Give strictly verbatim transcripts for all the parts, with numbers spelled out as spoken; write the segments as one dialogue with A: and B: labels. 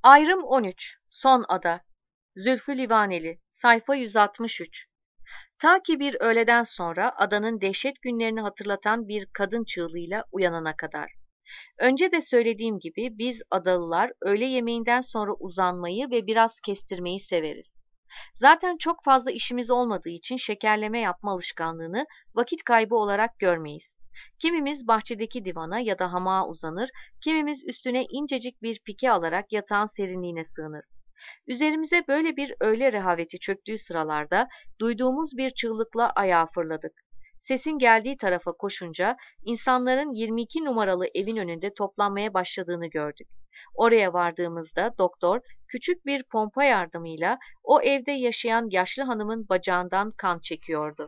A: Ayrım on üç. Son Ada. Zülfü Livaneli. Sayfa yüz altmış üç. Ta ki bir öğleden sonra adanın dehşet günlerini hatırlatan bir kadın çığlığıyla uyanana kadar. Önce de söylediğim gibi biz adalılar öğle yemeğinden sonra uzanmayı ve biraz kestirmeyi severiz. Zaten çok fazla işimiz olmadığı için şekerleme yapma alışkanlığını vakit kaybı olarak görmeyiz. Kimimiz bahçedeki divana ya da hamağa uzanır, kimimiz üstüne incecik bir pike alarak yatağın serinliğine sığınır. Üzerimize böyle bir öğle rehaveti çöktüğü sıralarda duyduğumuz bir çığlıkla ayağa fırladık. Sesin geldiği tarafa koşunca insanların yirmi iki numaralı evin önünde toplanmaya başladığını gördük. Oraya vardığımızda doktor küçük bir pompa yardımıyla o evde yaşayan yaşlı hanımın bacağından kan çekiyordu.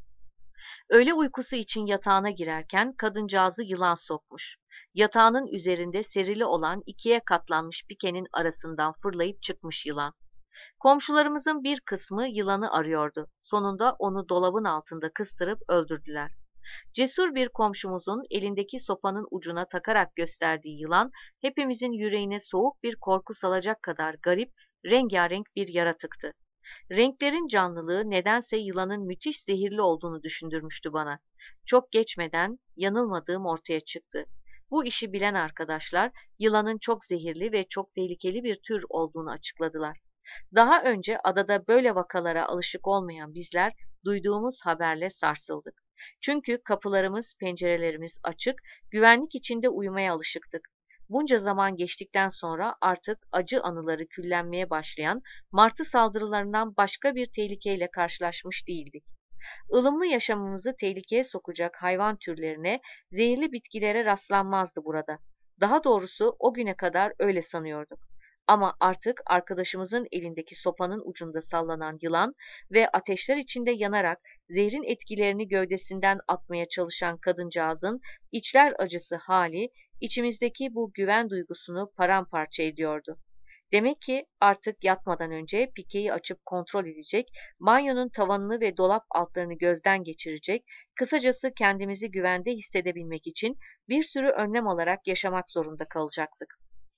A: Öğle uykusu için yatağına girerken kadıncağızı yılan sokmuş. Yatağının üzerinde serili olan ikiye katlanmış pikenin arasından fırlayıp çıkmış yılan. Komşularımızın bir kısmı yılanı arıyordu. Sonunda onu dolabın altında kıstırıp öldürdüler. Cesur bir komşumuzun elindeki sopanın ucuna takarak gösterdiği yılan, hepimizin yüreğine soğuk bir korku salacak kadar garip, rengarenk bir yaratıktı. Renklerin canlılığı nedense yılanın müthiş zehirli olduğunu düşündürmüştü bana. Çok geçmeden yanılmadığım ortaya çıktı. Bu işi bilen arkadaşlar yılanın çok zehirli ve çok tehlikeli bir tür olduğunu açıkladılar. Daha önce adada böyle vakalara alışık olmayan bizler duyduğumuz haberle sarsıldık. Çünkü kapılarımız, pencerelerimiz açık, güvenlik içinde uyumaya alışıktık. Bunca zaman geçtikten sonra artık acı anıları küllenmeye başlayan martı saldırılarından başka bir tehlikeyle karşılaşmış değildik. Ilımlı yaşamımızı tehlikeye sokacak hayvan türlerine, zehirli bitkilere rastlanmazdı burada. Daha doğrusu o güne kadar öyle sanıyorduk. Ama artık arkadaşımızın elindeki sopanın ucunda sallanan yılan ve ateşler içinde yanarak zehrin etkilerini gövdesinden atmaya çalışan kadıncağızın içler acısı hali, içimizdeki bu güven duygusunu paramparça ediyordu. Demek ki artık yatmadan önce pikeyi açıp kontrol edecek, banyonun tavanını ve dolap altlarını gözden geçirecek, kısacası kendimizi güvende hissedebilmek için bir sürü önlem alarak yaşamak zorunda kalacaktık.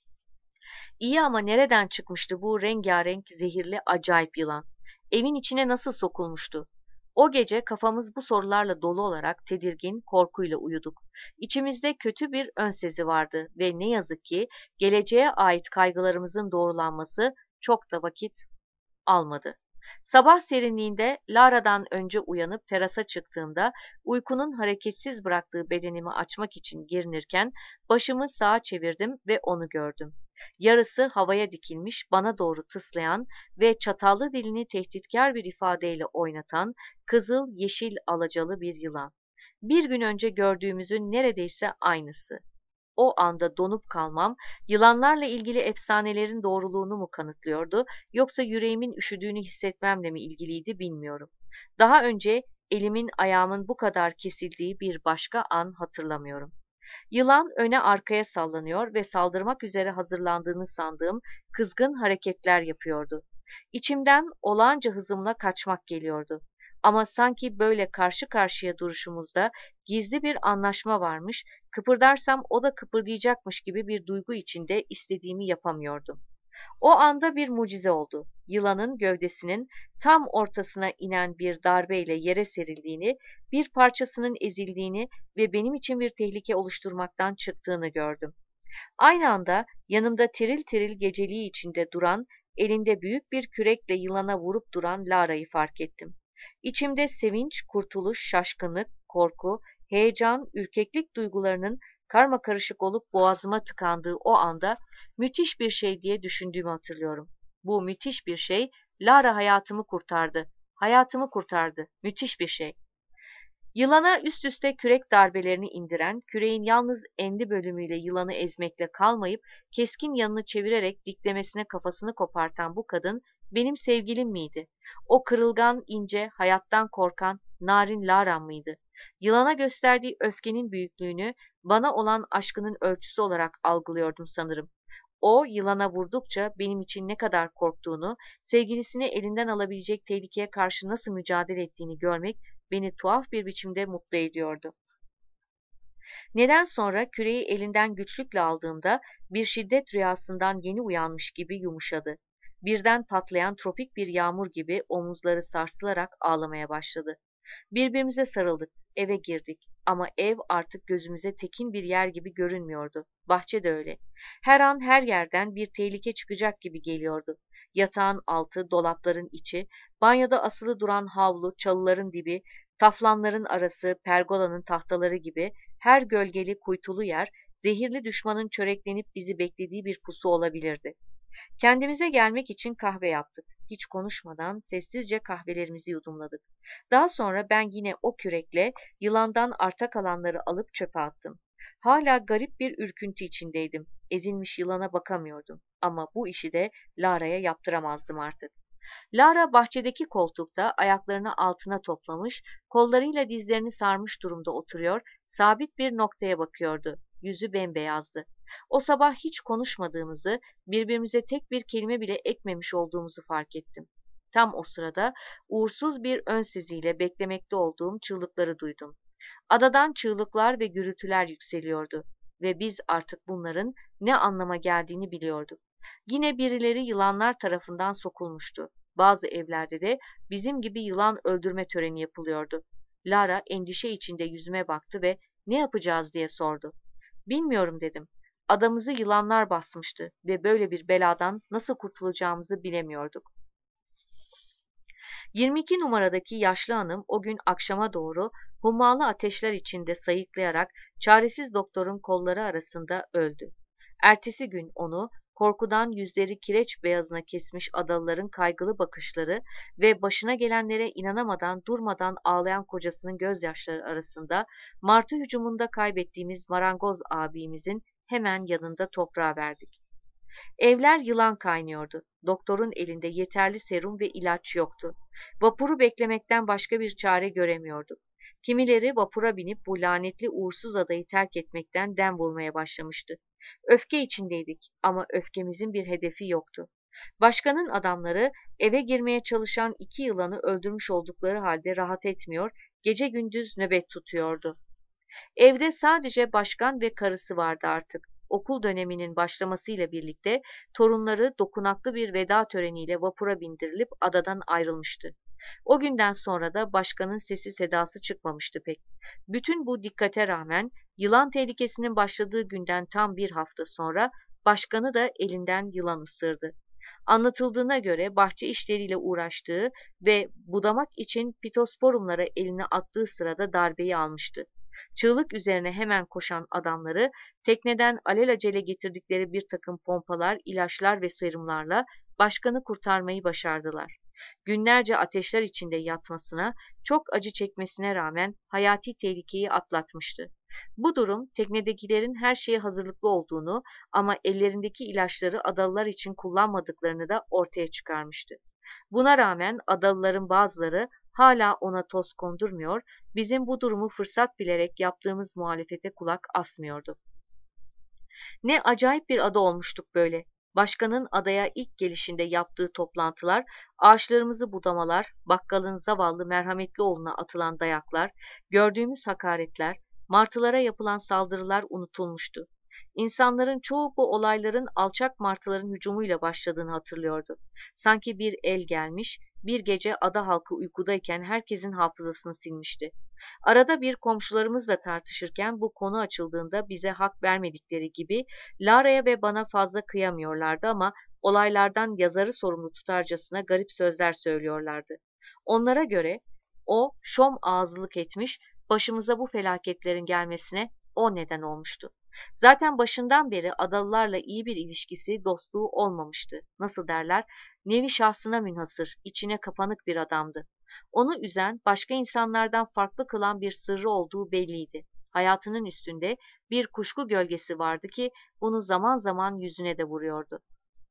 A: İyi ama nereden çıkmıştı bu rengarenk, zehirli, acayip yılan? Evin içine nasıl sokulmuştu? O gece kafamız bu sorularla dolu olarak tedirgin, korkuyla uyuduk. İçimizde kötü bir önsezi vardı ve ne yazık ki geleceğe ait kaygılarımızın doğrulanması çok da vakit almadı. Sabah serinliğinde Lara'dan önce uyanıp terasa çıktığımda uykunun hareketsiz bıraktığı bedenimi açmak için girinirken başımı sağa çevirdim ve onu gördüm. Yarısı havaya dikilmiş, bana doğru tıslayan ve çatallı dilini tehditkar bir ifadeyle oynatan kızıl, yeşil, alacalı bir yılan. Bir gün önce gördüğümüzün neredeyse aynısı. O anda donup kalmam, yılanlarla ilgili efsanelerin doğruluğunu mu kanıtlıyordu, yoksa yüreğimin üşüdüğünü hissetmemle mi ilgiliydi bilmiyorum. Daha önce elimin ayağımın bu kadar kesildiği bir başka an hatırlamıyorum. Yılan öne arkaya sallanıyor ve saldırmak üzere hazırlandığını sandığım kızgın hareketler yapıyordu. İçimden olağanca hızımla kaçmak geliyordu. Ama sanki böyle karşı karşıya duruşumuzda gizli bir anlaşma varmış, kıpırdarsam o da kıpırdayacakmış gibi bir duygu içinde istediğimi yapamıyordum. O anda bir mucize oldu. Yılanın gövdesinin tam ortasına inen bir darbeyle yere serildiğini, bir parçasının ezildiğini ve benim için bir tehlike oluşturmaktan çıktığını gördüm. Aynı anda yanımda tiril tiril geceliği içinde duran, elinde büyük bir kürekle yılana vurup duran Lara'yı fark ettim. İçimde sevinç, kurtuluş, şaşkınlık, korku, heyecan, ürkeklik duygularının karmakarışık olup boğazıma tıkandığı o anda müthiş bir şey diye düşündüğümü hatırlıyorum. Bu müthiş bir şey, Lara hayatımı kurtardı. Hayatımı kurtardı. Müthiş bir şey. Yılana üst üste kürek darbelerini indiren, küreğin yalnız enli bölümüyle yılanı ezmekle kalmayıp keskin yanını çevirerek diklemesine kafasını kopartan bu kadın benim sevgilim miydi? O kırılgan, ince, hayattan korkan, narin Lara mıydı? Yılana gösterdiği öfkenin büyüklüğünü bana olan aşkının ölçüsü olarak algılıyordum sanırım. O yılana vurdukça benim için ne kadar korktuğunu, sevgilisini elinden alabilecek tehlikeye karşı nasıl mücadele ettiğini görmek beni tuhaf bir biçimde mutlu ediyordu. Neden sonra küreği elinden güçlükle aldığımda bir şiddet rüyasından yeni uyanmış gibi yumuşadı. Birden patlayan tropik bir yağmur gibi omuzları sarsılarak ağlamaya başladı. Birbirimize sarıldık, eve girdik ama ev artık gözümüze tekin bir yer gibi görünmüyordu. Bahçe de öyle. Her an her yerden bir tehlike çıkacak gibi geliyordu. Yatağın altı, dolapların içi, banyoda asılı duran havlu, çalıların dibi, taflanların arası, pergolanın tahtaları gibi her gölgeli kuytulu yer, zehirli düşmanın çöreklenip bizi beklediği bir pusu olabilirdi. Kendimize gelmek için kahve yaptık. Hiç konuşmadan sessizce kahvelerimizi yudumladık. Daha sonra ben yine o kürekle yılandan arta kalanları alıp çöpe attım. Hala garip bir ürküntü içindeydim. Ezilmiş yılana bakamıyordum. Ama bu işi de Lara'ya yaptıramazdım artık. Lara bahçedeki koltukta ayaklarını altına toplamış, kollarıyla dizlerini sarmış durumda oturuyor, sabit bir noktaya bakıyordu. Yüzü bembeyazdı. O sabah hiç konuşmadığımızı, birbirimize tek bir kelime bile ekmemiş olduğumuzu fark ettim. Tam o sırada uğursuz bir önseziyle beklemekte olduğum çığlıkları duydum. Adadan çığlıklar ve gürültüler yükseliyordu ve biz artık bunların ne anlama geldiğini biliyorduk. Yine birileri yılanlar tarafından sokulmuştu. Bazı evlerde de bizim gibi yılan öldürme töreni yapılıyordu. Lara endişe içinde yüzüme baktı ve ne yapacağız diye sordu. Bilmiyorum dedim. Adamızı yılanlar basmıştı ve böyle bir beladan nasıl kurtulacağımızı bilemiyorduk. yirmi iki numaradaki yaşlı hanım o gün akşama doğru hummalı ateşler içinde sayıklayarak çaresiz doktorun kolları arasında öldü. Ertesi gün onu korkudan yüzleri kireç beyazına kesmiş adalıların kaygılı bakışları ve başına gelenlere inanamadan durmadan ağlayan kocasının gözyaşları arasında martı hücumunda kaybettiğimiz marangoz abimizin hemen yanında toprağa verdik. Evler yılan kaynıyordu. Doktorun elinde yeterli serum ve ilaç yoktu. Vapuru beklemekten başka bir çare göremiyorduk. Kimileri vapura binip bu lanetli uğursuz adayı terk etmekten dem vurmaya başlamıştı. Öfke içindeydik ama öfkemizin bir hedefi yoktu. Başkanın adamları eve girmeye çalışan iki yılanı öldürmüş oldukları halde rahat etmiyor, gece gündüz nöbet tutuyordu. Evde sadece başkan ve karısı vardı artık. Okul döneminin başlamasıyla birlikte torunları dokunaklı bir veda töreniyle vapura bindirilip adadan ayrılmıştı. O günden sonra da başkanın sesi sedası çıkmamıştı pek. Bütün bu dikkate rağmen yılan tehlikesinin başladığı günden tam bir hafta sonra başkanı da elinden yılan ısırdı. Anlatıldığına göre bahçe işleriyle uğraştığı ve budamak için pitosporumlara elini attığı sırada darbeyi almıştı. Çığlık üzerine hemen koşan adamları tekneden alelacele getirdikleri bir takım pompalar, ilaçlar ve serumlarla başkanı kurtarmayı başardılar. Günlerce ateşler içinde yatmasına, çok acı çekmesine rağmen hayati tehlikeyi atlatmıştı. Bu durum teknedekilerin her şeye hazırlıklı olduğunu ama ellerindeki ilaçları adalılar için kullanmadıklarını da ortaya çıkarmıştı. Buna rağmen adalıların bazıları hala ona toz kondurmuyor, bizim bu durumu fırsat bilerek yaptığımız muhalefete kulak asmıyordu. Ne acayip bir ada olmuştuk böyle. Başkanın adaya ilk gelişinde yaptığı toplantılar, ağaçlarımızı budamalar, bakkalın zavallı merhametli oğluna atılan dayaklar, gördüğümüz hakaretler, martılara yapılan saldırılar unutulmuştu. İnsanların çoğu bu olayların alçak martıların hücumuyla başladığını hatırlıyordu. Sanki bir el gelmiş, bir gece ada halkı uykudayken herkesin hafızasını silmişti. Arada bir komşularımızla tartışırken bu konu açıldığında bize hak vermedikleri gibi Lara'ya ve bana fazla kıyamıyorlardı ama olaylardan yazarı sorumlu tutarcasına garip sözler söylüyorlardı. Onlara göre o şom ağızlılık etmiş, başımıza bu felaketlerin gelmesine o neden olmuştu. Zaten başından beri adalılarla iyi bir ilişkisi, dostluğu olmamıştı. Nasıl derler? Nevi şahsına münhasır, içine kapanık bir adamdı. Onu üzen, başka insanlardan farklı kılan bir sırrı olduğu belliydi. Hayatının üstünde bir kuşku gölgesi vardı ki bunu zaman zaman yüzüne de vuruyordu.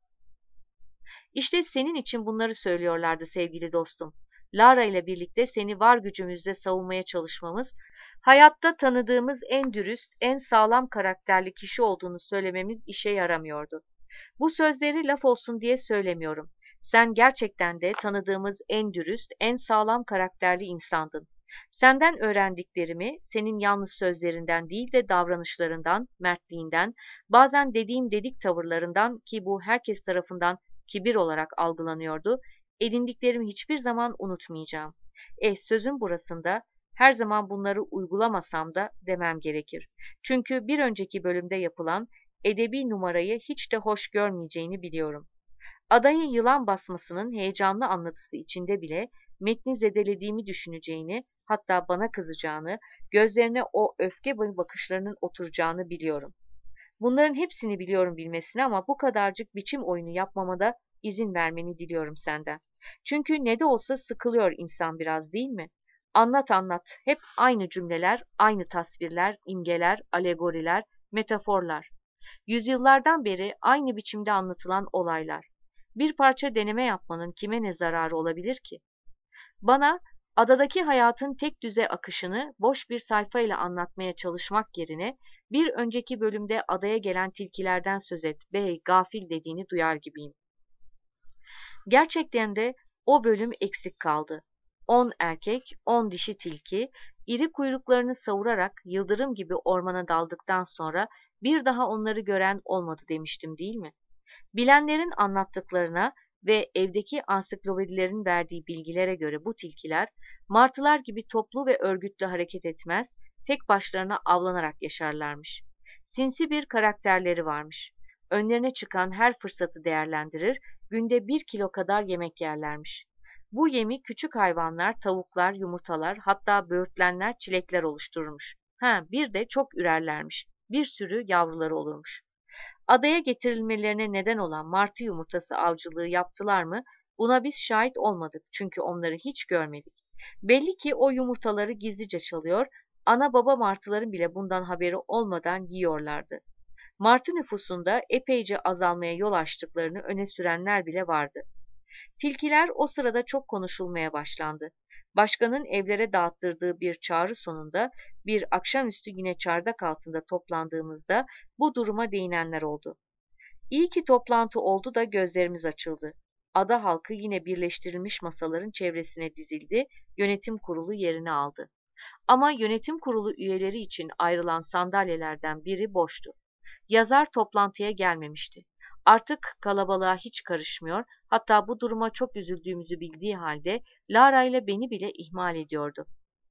A: İşte senin için bunları söylüyorlardı sevgili dostum. Lara ile birlikte seni var gücümüzle savunmaya çalışmamız, hayatta tanıdığımız en dürüst, en sağlam karakterli kişi olduğunu söylememiz işe yaramıyordu. Bu sözleri laf olsun diye söylemiyorum. Sen gerçekten de tanıdığımız en dürüst, en sağlam karakterli insandın. Senden öğrendiklerimi senin yalnız sözlerinden değil de davranışlarından, mertliğinden, bazen dediğim dedik tavırlarından ki bu herkes tarafından kibir olarak algılanıyordu, edindiklerimi hiçbir zaman unutmayacağım. E sözün burasında her zaman bunları uygulamasam da demem gerekir. Çünkü bir önceki bölümde yapılan edebi numarayı hiç de hoş görmeyeceğini biliyorum. Adayı yılan basmasının heyecanlı anlatısı içinde bile metni zedelediğimi düşüneceğini, hatta bana kızacağını, gözlerine o öfke bakışlarının oturacağını biliyorum. Bunların hepsini biliyorum bilmesine ama bu kadarcık biçim oyunu yapmama da izin vermeni diliyorum senden. Çünkü ne de olsa sıkılıyor insan biraz değil mi? Anlat anlat, hep aynı cümleler, aynı tasvirler, imgeler, alegoriler, metaforlar. Yüzyıllardan beri aynı biçimde anlatılan olaylar. Bir parça deneme yapmanın kime ne zararı olabilir ki? Bana adadaki hayatın tek düze akışını boş bir sayfayla anlatmaya çalışmak yerine bir önceki bölümde adaya gelen tilkilerden söz et, bey, gafil dediğini duyar gibiyim. Gerçekten de o bölüm eksik kaldı. On erkek, on dişi tilki, iri kuyruklarını savurarak yıldırım gibi ormana daldıktan sonra bir daha onları gören olmadı demiştim değil mi? Bilenlerin anlattıklarına ve evdeki ansiklopedilerin verdiği bilgilere göre bu tilkiler, martılar gibi toplu ve örgütlü hareket etmez, tek başlarına avlanarak yaşarlarmış. Sinsi bir karakterleri varmış. Önlerine çıkan her fırsatı değerlendirir, günde bir kilo kadar yemek yerlermiş. Bu yemi küçük hayvanlar, tavuklar, yumurtalar, hatta böğürtlenler, çilekler oluştururmuş. Ha, bir de çok ürerlermiş. Bir sürü yavruları olurmuş. Adaya getirilmelerine neden olan martı yumurtası avcılığı yaptılar mı? Buna biz şahit olmadık çünkü onları hiç görmedik. Belli ki o yumurtaları gizlice çalıyor, ana baba martıların bile bundan haberi olmadan yiyorlardı. Martı nüfusunda epeyce azalmaya yol açtıklarını öne sürenler bile vardı. Tilkiler o sırada çok konuşulmaya başlandı. Başkanın evlere dağıttırdığı bir çağrı sonunda bir akşamüstü yine çardak altında toplandığımızda bu duruma değinenler oldu. İyi ki toplantı oldu da gözlerimiz açıldı. Ada halkı yine birleştirilmiş masaların çevresine dizildi, yönetim kurulu yerini aldı. Ama yönetim kurulu üyeleri için ayrılan sandalyelerden biri boştu. Yazar toplantıya gelmemişti. Artık kalabalığa hiç karışmıyor, hatta bu duruma çok üzüldüğümüzü bildiği halde Lara ile beni bile ihmal ediyordu.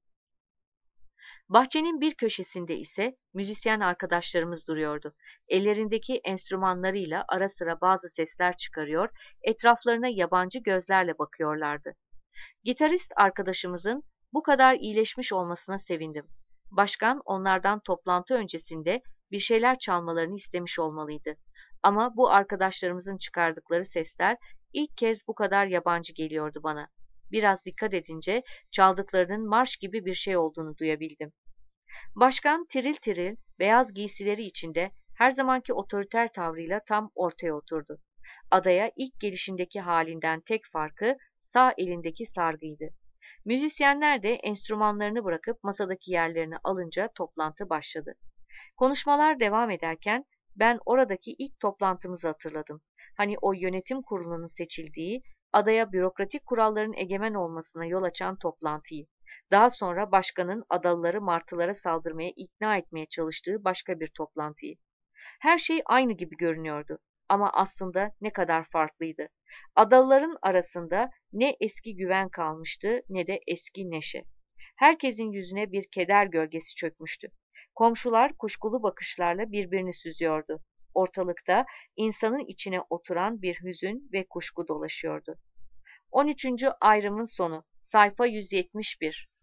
A: Bahçenin bir köşesinde ise müzisyen arkadaşlarımız duruyordu. Ellerindeki enstrümanlarıyla ara sıra bazı sesler çıkarıyor, etraflarına yabancı gözlerle bakıyorlardı. Gitarist arkadaşımızın bu kadar iyileşmiş olmasına sevindim. Başkan onlardan toplantı öncesinde bir şeyler çalmalarını istemiş olmalıydı. Ama bu arkadaşlarımızın çıkardıkları sesler ilk kez bu kadar yabancı geliyordu bana. Biraz dikkat edince çaldıklarının marş gibi bir şey olduğunu duyabildim. Başkan tiril tiril, beyaz giysileri içinde her zamanki otoriter tavrıyla tam ortaya oturdu. Adaya ilk gelişindeki halinden tek farkı sağ elindeki sargıydı. Müzisyenler de enstrümanlarını bırakıp masadaki yerlerini alınca toplantı başladı. Konuşmalar devam ederken ben oradaki ilk toplantımızı hatırladım. Hani o yönetim kurulunun seçildiği, adaya bürokratik kuralların egemen olmasına yol açan toplantıyı. Daha sonra başkanın adalıları martılara saldırmaya ikna etmeye çalıştığı başka bir toplantıyı. Her şey aynı gibi görünüyordu ama aslında ne kadar farklıydı. Adalıların arasında ne eski güven kalmıştı ne de eski neşe. Herkesin yüzüne bir keder gölgesi çökmüştü. Komşular kuşkulu bakışlarla birbirini süzüyordu. Ortalıkta insanın içine oturan bir hüzün ve kuşku dolaşıyordu. on üçüncü ayrımın sonu. Sayfa yüz yetmiş bir.